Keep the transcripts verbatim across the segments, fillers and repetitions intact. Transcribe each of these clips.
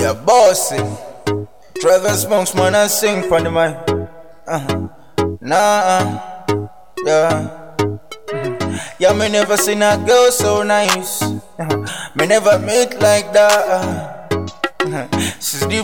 Yeah, bossy. Travis Monks, man, I sing for the mic. Uh-huh. Nah, uh, yeah. Mm-hmm. Yeah, me never seen a girl so nice. Uh-huh. Me never meet like that. Uh-huh. She's the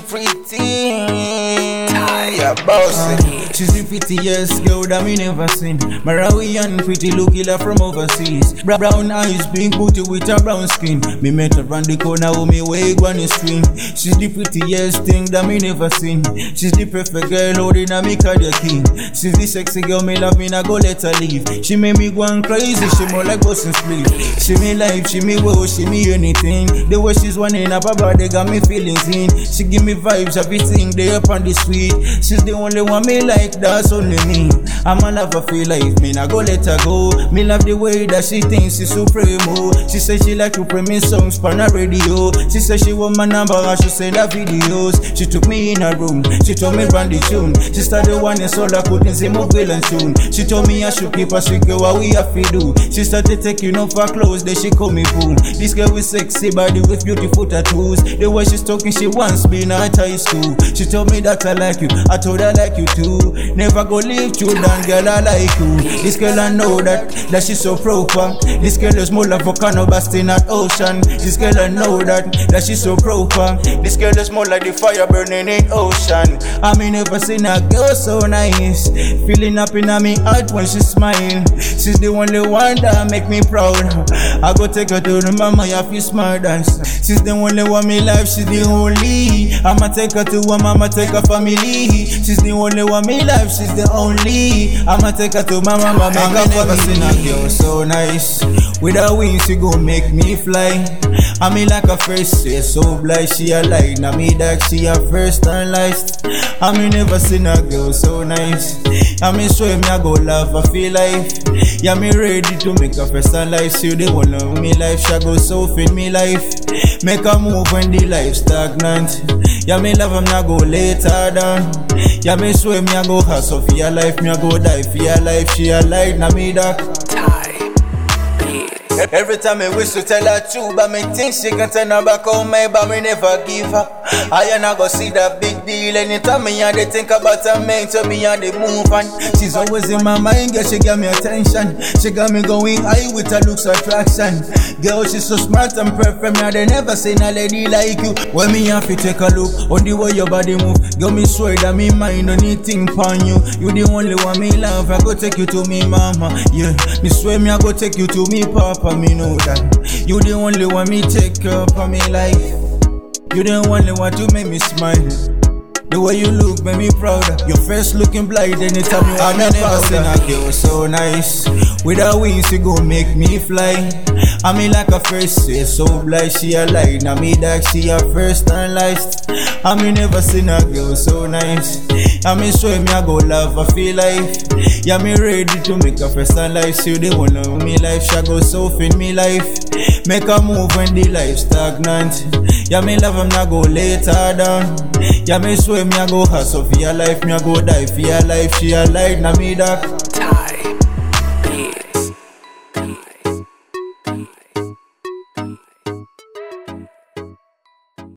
pretty. Yeah, bossy. Uh, she's the prettiest girl that me never seen. Marawian pretty look killer from overseas. Bra brown eyes, pink booty with a brown skin. Me met her round the corner with me wig on the string. She's the prettiest thing that me never seen. She's the perfect girl holding a me call the king. She's the sexy girl me love me na go let her leave. She make me go crazy, she more like bustin' sleep. She me life, she me wow, she me anything. The way she's winding up her body got me feelings in. She give me vibes, everything they up on the street. She's the only one me like, that's only me. I'm a lover, feel like me, I go let her go. Me love the way that she thinks she's supremo. She say she like to play me songs on the radio. She say she want my number, I should send her videos. She took me in her room, she told me run the tune. She started whining so I couldn't say more villain soon. She told me I should keep her sweet girl, what we have to do. She started taking off her clothes, then she call me fool. This girl with sexy body with beautiful tattoos. The way she's talking, she wants me in high school. She told me that I like you, I told her I like you too. Never go leave you down, girl, I like you. This girl I know that, that she's so proper. This girl is more like volcano busting at ocean. This girl I know that, that she's so proper. This girl is more like the fire burning in ocean. I mean never seen a girl so nice. Feeling up in me heart when she smile. She's the only one that make me proud. I go take her to the mama, you feel smart dance. She's the only one me life, she's the only. I'ma take her to her mama, take her family. She's the only one me life, she's the only. I'ma take her to my mama, make her family. I never seen a girl so nice. With her wings, she gon' make me fly. I mean like a first, she so blind, she a light. Now me that she a first and last. I mean never seen a girl so nice. I mean show me I go love, I feel life. Yeah, me ready to make her first and life. She the one of me life, she go so fit me life. Make her move when the life stagnant. Yeah, me love him, I go later down. Yeah, me swear me I go hustle for your life, me I go die for your life. She a light, now me that. Every time I wish to tell her true, but me think she can turn her back on me, but me never give her. I ain't go see that big deal. Anytime me and they think about her, man, to me and they move on. She's always in my mind, girl, she got me attention. She got me going high with her looks attraction. Girl, she's so smart and perfect, me they never seen a lady like you. When me have to take a look on the way your body move, girl, me swear that me mind anything upon you. You the only one me love, I go take you to me mama. Yeah, me swear me I go take you to me papa. Me know that you the only one me take care of me life. You the only one to make me smile. The way you look make me proud. Your face looking blind anytime you want me powder. I never seen a girl so nice. With her wings she gon' make me fly. I mean like a first, she so blind, she a light. Now me that she a first and last. I mean never seen a girl so nice. I mean show me I go love, I feel life. Yeah, me ready to make her first and life. She the one of me life, she go so fit me life. Make her move when the life stagnant. Yeah, me love him, I go later down. Yeah, me swear me I go hustle for your life, me I go die for your life. She a light, now me that.